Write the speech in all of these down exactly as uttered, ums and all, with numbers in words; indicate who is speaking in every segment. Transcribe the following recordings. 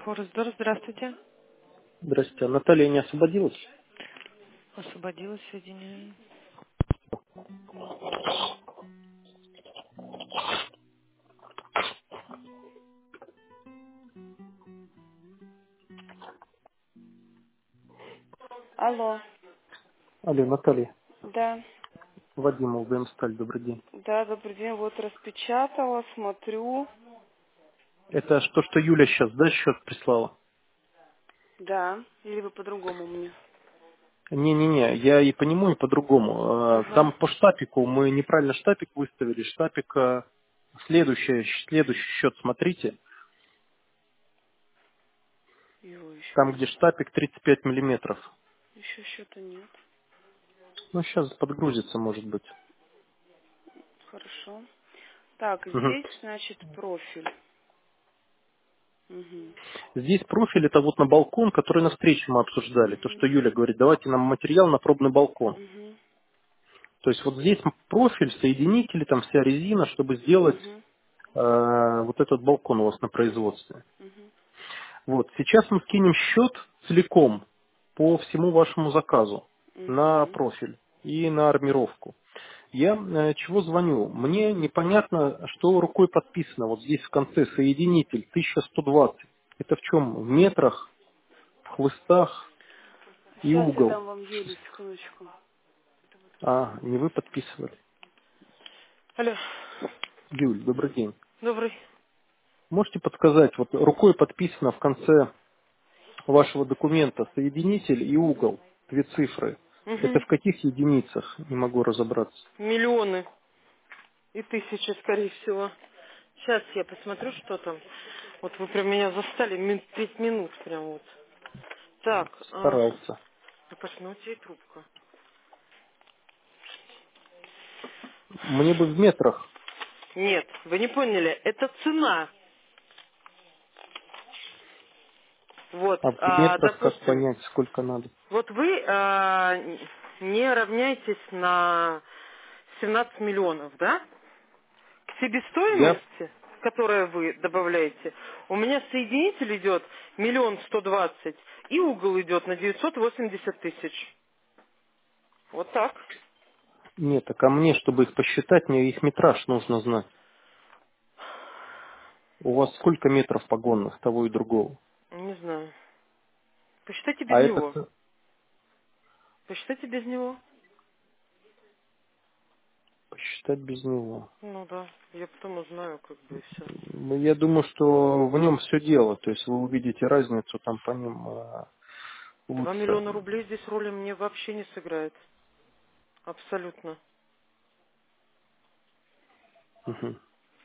Speaker 1: Форестдор, здравствуйте.
Speaker 2: Здрасте. А Наталья не освободилась?
Speaker 1: Освободилась, соединяю. Алло.
Speaker 2: Алло, Наталья.
Speaker 1: Да.
Speaker 2: Вадим, УВМсталь, добрый день.
Speaker 1: Да, добрый день. Вот распечатала, смотрю.
Speaker 2: Это что, что Юля сейчас, да, счет прислала?
Speaker 1: Да. Или вы по-другому мне?
Speaker 2: Не-не-не, я и по нему, и по-другому. Э,
Speaker 1: Ага.
Speaker 2: Там по штапику мы неправильно штапик выставили. Штапик, э, следующий, следующий счет смотрите.
Speaker 1: Его еще
Speaker 2: Там, где
Speaker 1: нет.
Speaker 2: штапик тридцать пять миллиметров.
Speaker 1: Еще счета нет.
Speaker 2: Ну, сейчас подгрузится, может быть.
Speaker 1: Хорошо. Так,
Speaker 2: Мгм.
Speaker 1: здесь, значит, профиль. Угу.
Speaker 2: Здесь профиль, это вот на балкон, который на встрече мы обсуждали. То, что
Speaker 1: Угу.
Speaker 2: Юля говорит, давайте нам материал на пробный балкон.
Speaker 1: Угу.
Speaker 2: То есть вот здесь профиль, соединители, там вся резина, чтобы сделать
Speaker 1: Угу.
Speaker 2: э, вот этот балкон у вас на производстве.
Speaker 1: Угу.
Speaker 2: Вот, сейчас мы скинем счет целиком по всему вашему заказу на
Speaker 1: Угу.
Speaker 2: профиль и на армировку. Я э, чего звоню? Мне непонятно, что рукой подписано. Вот здесь в конце соединитель тысяча сто двадцать. Это в чем? В метрах, в хлыстах и
Speaker 1: Сейчас я
Speaker 2: угол.
Speaker 1: дам вам Юлю, секундочку.
Speaker 2: А, не вы подписывали.
Speaker 1: Алло.
Speaker 2: Юль, добрый день.
Speaker 1: Добрый.
Speaker 2: Можете подсказать, вот рукой подписано в конце вашего документа соединитель и угол, две цифры. Это
Speaker 1: Угу.
Speaker 2: в каких единицах? Не могу разобраться.
Speaker 1: Миллионы. И тысячи, скорее всего. Сейчас я посмотрю, что там. Вот вы прям меня застали мин- пять минут прям вот. Так, а,
Speaker 2: Старался.
Speaker 1: ну, Паш, ну у тебя и трубка.
Speaker 2: Мне бы в метрах.
Speaker 1: Нет, вы не поняли, это цена. Вот,
Speaker 2: А в
Speaker 1: а,
Speaker 2: метрах как
Speaker 1: допустим,
Speaker 2: понять, сколько надо?
Speaker 1: вот вы а, не равняетесь на семнадцать миллионов, да? К
Speaker 2: Я,
Speaker 1: себестоимости, которую вы добавляете, у меня соединитель идет миллион сто двадцать, и угол идет на девятьсот восемьдесят тысяч. Вот так.
Speaker 2: нет, так а мне, чтобы их посчитать, мне их метраж нужно знать. У вас сколько метров погонных того и другого?
Speaker 1: Не знаю. Посчитайте без
Speaker 2: А
Speaker 1: него.
Speaker 2: этот,
Speaker 1: Посчитайте без него.
Speaker 2: посчитать без него.
Speaker 1: Ну да, я потом узнаю, как бы, и все.
Speaker 2: Ну, я думаю, что в нем все дело. То есть вы увидите разницу там по ним э,
Speaker 1: Два
Speaker 2: лучше.
Speaker 1: миллиона рублей здесь роли мне вообще не сыграет. Абсолютно.
Speaker 2: Мгм.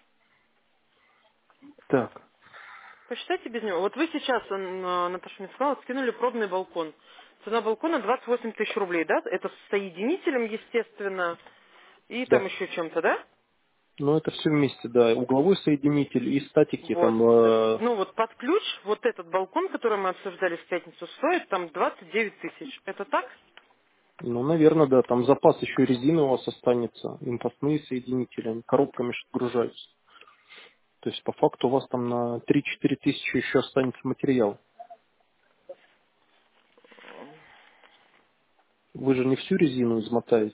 Speaker 2: Так.
Speaker 1: Посчитайте без него. Вот вы сейчас, м, а, Наташа мне сказала, скинули пробный балкон. Цена балкона двадцать восемь тысяч рублей, да? Это с соединителем, естественно, и там
Speaker 2: Да.
Speaker 1: еще чем-то, да?
Speaker 2: Ну, это все вместе, да. Угловой соединитель и статики
Speaker 1: Вот.
Speaker 2: там, э,
Speaker 1: Ну вот под ключ, вот этот балкон, который мы обсуждали в пятницу, стоит там двадцать девять тысяч. Это так?
Speaker 2: ну, наверное, да, там запас еще резины у вас останется, импостные соединители, они коробками ж отгружаются. То есть, по факту, у вас там на три-четыре тысячи еще останется материал. Вы же не всю резину измотаете.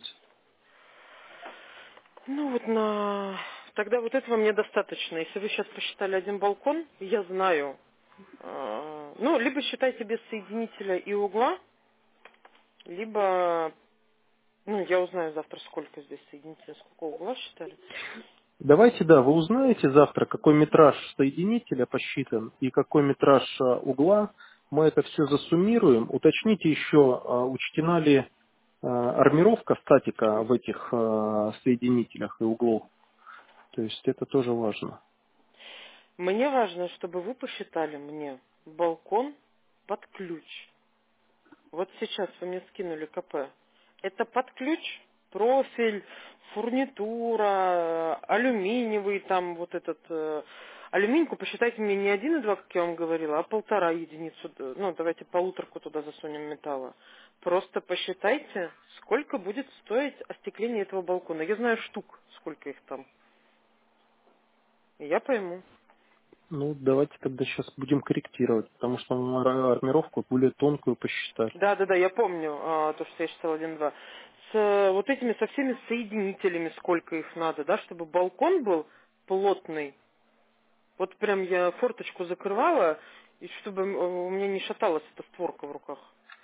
Speaker 1: Ну вот на... Тогда вот этого мне достаточно. Если вы сейчас посчитали один балкон, я знаю. э, Ну, либо считайте без соединителя и угла, либо... Ну, я узнаю завтра, сколько здесь соединителя, сколько угла считали.
Speaker 2: Давайте, да, вы узнаете завтра, какой метраж соединителя посчитан и какой метраж э, угла. Мы это все засуммируем. Уточните еще, э, учтена ли э, армировка статика в этих э, соединителях и углов. То есть это тоже важно.
Speaker 1: Мне важно, чтобы вы посчитали мне балкон под ключ. Вот сейчас вы мне скинули КП. Это под ключ, профиль, фурнитура, алюминиевый, там вот этот... э, алюминьку посчитайте мне не один и два, как я вам говорила, а полтора единицу, д- ну давайте полуторку туда засунем металла. Просто посчитайте, сколько будет стоить остекление этого балкона. Я знаю штук, сколько их там. И я пойму.
Speaker 2: Ну, давайте тогда сейчас будем корректировать, потому что мы ар- армировку более тонкую посчитали.
Speaker 1: Да, да, да, я помню, а, то, что я считала один-два. С э, вот этими со всеми соединителями, сколько их надо, да, чтобы балкон был плотный. Вот прям я форточку закрывала, и чтобы м, у меня не шаталась эта створка в руках.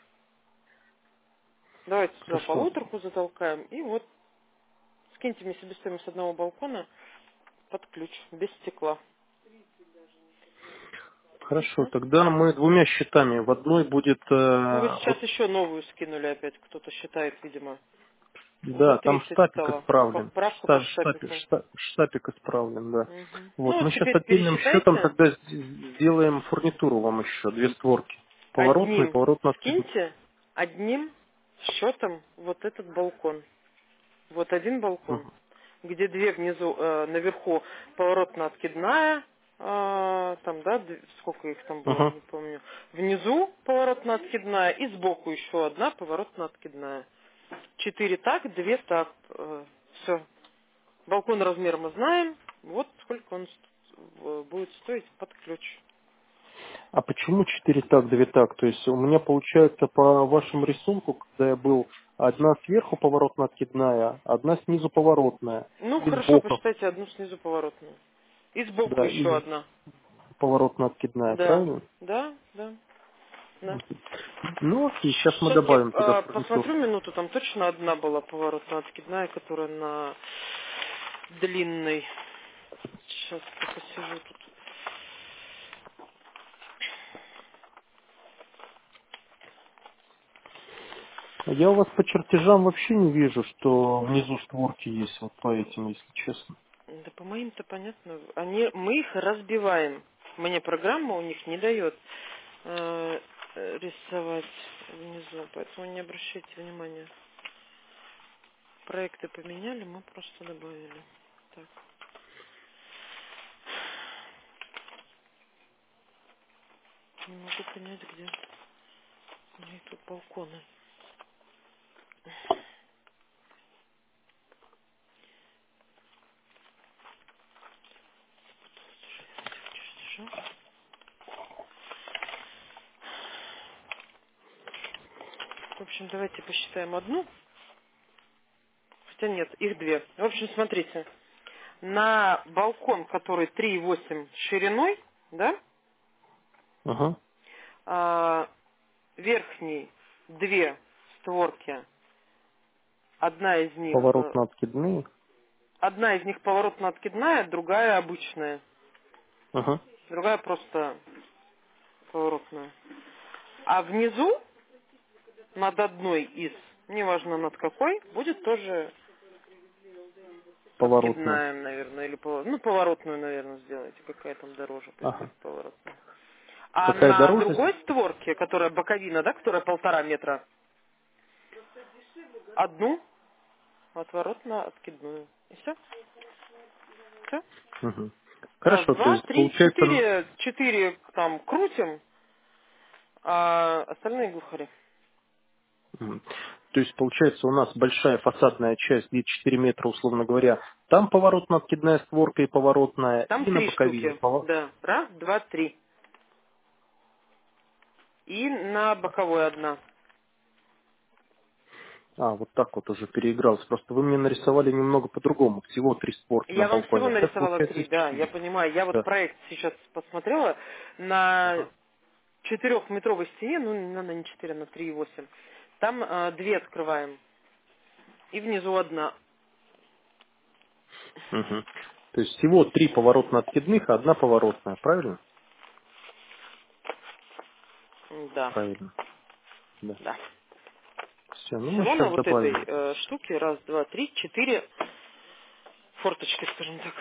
Speaker 1: Давайте сюда
Speaker 2: Хорошо.
Speaker 1: полуторку затолкаем, и вот скиньте мне себестоимость одного балкона под ключ, без стекла.
Speaker 2: Хорошо,
Speaker 1: М?
Speaker 2: тогда мы двумя счетами. В одной будет,
Speaker 1: Ну, вы
Speaker 2: э,
Speaker 1: сейчас
Speaker 2: вот,
Speaker 1: еще новую скинули опять, кто-то считает, видимо. Уже
Speaker 2: да, там
Speaker 1: тридцать
Speaker 2: штапик
Speaker 1: стало.
Speaker 2: исправлен.
Speaker 1: Поправка по
Speaker 2: Шта- штапик,
Speaker 1: штапику.
Speaker 2: шта- штапик исправлен, да.
Speaker 1: Мгм. Ну
Speaker 2: Вот,
Speaker 1: вот
Speaker 2: мы сейчас
Speaker 1: теперь
Speaker 2: отдельным счетом
Speaker 1: пересчитайте.
Speaker 2: тогда с- сделаем фурнитуру вам еще, две створки. Поворотную и
Speaker 1: Одним
Speaker 2: поворотно-откидную.
Speaker 1: скиньте, одним счетом вот этот балкон. Вот один балкон,
Speaker 2: Мгм.
Speaker 1: где две внизу, э, наверху поворотно-откидная, э, там, да, д- сколько их там было,
Speaker 2: Мгм.
Speaker 1: не помню. Внизу поворотно-откидная и сбоку еще одна поворотно-откидная. Четыре так, две так. Все. Балкон размер мы знаем. Вот сколько он ст- в- будет стоить под ключ.
Speaker 2: А почему четыре так, две так? То есть у меня получается по вашему рисунку, когда я был, одна сверху поворотно-откидная, одна снизу поворотная,
Speaker 1: Ну,
Speaker 2: и
Speaker 1: хорошо,
Speaker 2: сбоку,
Speaker 1: посчитайте одну снизу поворотную. И сбоку
Speaker 2: да,
Speaker 1: еще
Speaker 2: и
Speaker 1: одна.
Speaker 2: поворотно-откидная,
Speaker 1: Да,
Speaker 2: правильно?
Speaker 1: да, да, да.
Speaker 2: Ну окей, сейчас мы
Speaker 1: Сейчас я
Speaker 2: добавим туда
Speaker 1: э,
Speaker 2: фурнитуру.
Speaker 1: посмотрю минуту, там точно одна была поворотно-откидная, которая на длинной. Сейчас я посижу тут.
Speaker 2: Я у вас по чертежам вообще не вижу, что внизу створки есть, вот по этим, если честно.
Speaker 1: Да по моим-то понятно. Они, мы их разбиваем. Мне программа у них не дает э, э, рисовать внизу, поэтому не обращайте внимания. Проекты поменяли, мы просто добавили. Так, не могу понять, где у них тут балконы. Чертежа. В общем, давайте посчитаем одну. Хотя нет, их две. В общем, смотрите. На балкон, который три и восемь шириной, да,
Speaker 2: Ага.
Speaker 1: а, верхний две створки. Одна из них, э,
Speaker 2: Поворотно-откидные.
Speaker 1: одна из них поворотно-откидная, другая обычная.
Speaker 2: Ага.
Speaker 1: Другая просто поворотная. А внизу, над одной из, неважно над какой, будет тоже
Speaker 2: Поворотная.
Speaker 1: откидная, наверное, или повор- ну, поворотную, наверное, сделайте. Какая там дороже, пусть будет
Speaker 2: Ага.
Speaker 1: поворотная. А
Speaker 2: Какая
Speaker 1: на
Speaker 2: дороже?
Speaker 1: другой створке, которая боковина, да, которая полтора метра, одну отворотно-откидную. И все? Все?
Speaker 2: Угу.
Speaker 1: Раз,
Speaker 2: Хорошо, то
Speaker 1: два,
Speaker 2: есть
Speaker 1: три,
Speaker 2: получается, н-
Speaker 1: четыре, четыре там крутим, а остальные глухари.
Speaker 2: мгм. То есть получается у нас большая фасадная часть, где четыре метра, условно говоря, там поворотно-откидная створка и поворотная,
Speaker 1: Там
Speaker 2: и на
Speaker 1: три
Speaker 2: боковине.
Speaker 1: штуки.
Speaker 2: Повор-
Speaker 1: Да. Раз, два, три. И на боковой одна.
Speaker 2: А, вот так вот уже переигрался. Просто вы мне нарисовали немного по-другому. Всего три створки на
Speaker 1: Я вам всего
Speaker 2: балконе. А сейчас
Speaker 1: нарисовала
Speaker 2: получается
Speaker 1: три,
Speaker 2: их
Speaker 1: да, я
Speaker 2: четыре.
Speaker 1: понимаю. Я вот
Speaker 2: Да.
Speaker 1: проект сейчас посмотрела. На
Speaker 2: Ага.
Speaker 1: четырехметровой стене, ну, наверное, не четыре, на три и восемь. Там э, две открываем. И внизу одна.
Speaker 2: Мгм. То есть всего три поворотно-откидных, а одна поворотная, правильно?
Speaker 1: Да,
Speaker 2: Правильно. Да.
Speaker 1: да.
Speaker 2: Все, ну мы
Speaker 1: Всего на
Speaker 2: сейчас
Speaker 1: вот этой
Speaker 2: добавим.
Speaker 1: э, штуке раз, два, три, четыре форточки, скажем так.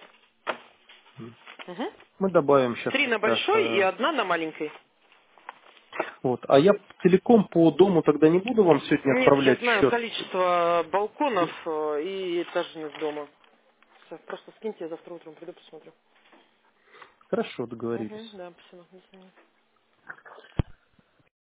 Speaker 1: Мгм.
Speaker 2: Мы добавим сейчас
Speaker 1: Три на
Speaker 2: тогда.
Speaker 1: большой и
Speaker 2: э,
Speaker 1: одна на маленькой.
Speaker 2: Вот. А я целиком по дому тогда не буду вам сегодня
Speaker 1: Нет, я
Speaker 2: отправлять
Speaker 1: знаю
Speaker 2: счет.
Speaker 1: количество балконов э, и этажных дома. Всё, просто скиньте, я завтра утром приду, посмотрю.
Speaker 2: Хорошо,
Speaker 1: Угу,
Speaker 2: договорились.
Speaker 1: да, спасибо. До свидания.